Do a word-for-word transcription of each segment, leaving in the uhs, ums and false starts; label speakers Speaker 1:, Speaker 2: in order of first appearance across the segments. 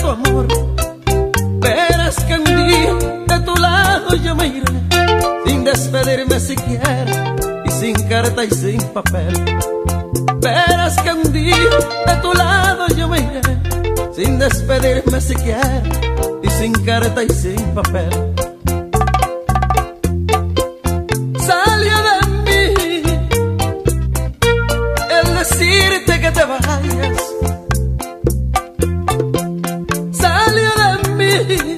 Speaker 1: tu amor. Verás que un día de tu lado yo me iré, sin despedirme siquiera, y sin carta y sin papel. Verás que un día de tu lado yo me iré, sin despedirme siquiera, y sin carta y sin papel. Salió de mí el decirte que te vayas. Salió de mí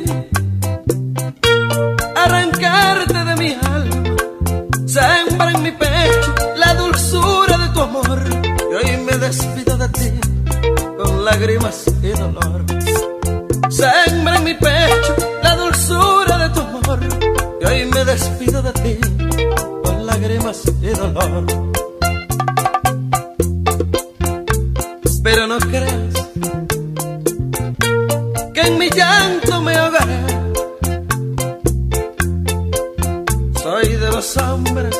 Speaker 1: arrancarte de mi alma. Sembra en mi pecho la dulzura de tu amor, y hoy me despido de ti con lágrimas y dolor. Sembra en mi pecho la dulzura de tu amor, y hoy me despido de ti con lágrimas y dolor. Pero no creas que en mi llanto me ahogaré. Soy de los hombres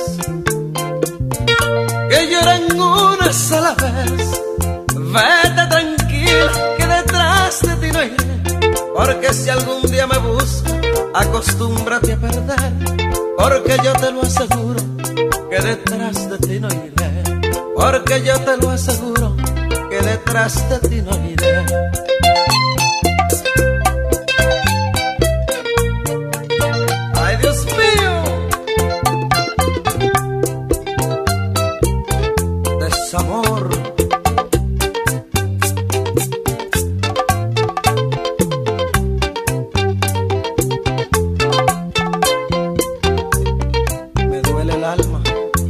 Speaker 1: que lloran una sola vez. Vete tranquila que detrás de ti no iré, porque si algún día me buscas, acostúmbrate a perder, porque yo te lo aseguro que detrás de ti no iré, porque yo te lo aseguro que detrás de ti no iré. Ay, Dios mío, desamor. Me duele el alma.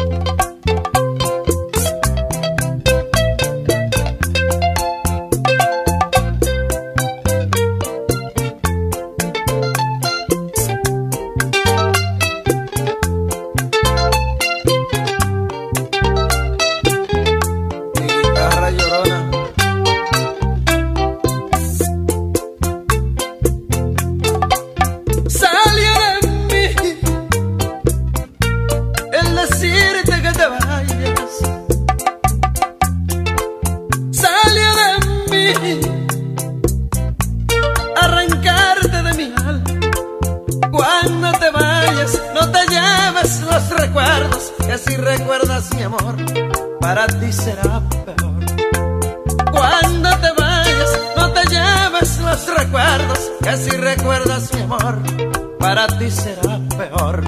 Speaker 1: Decirte que te vayas. Salió de mí arrancarte de mi alma. Cuando te vayas no te lleves los recuerdos, que si recuerdas mi amor para ti será peor. Cuando te vayas no te lleves los recuerdos, que si recuerdas mi amor para ti será peor.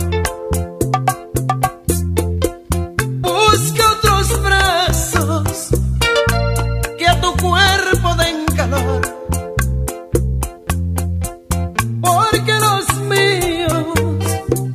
Speaker 1: Busca otros brazos que a tu cuerpo den calor, porque los míos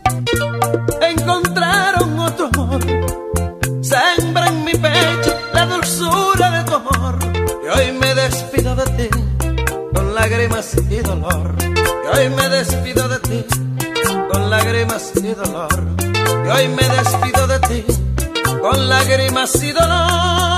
Speaker 1: encontraron otro amor. Sembra en mi pecho la dulzura de tu amor, y hoy me despido de ti con lágrimas y dolor. Y hoy me despido de ti con lágrimas y dolor. Y hoy me despido de ti con lágrimas y dolor.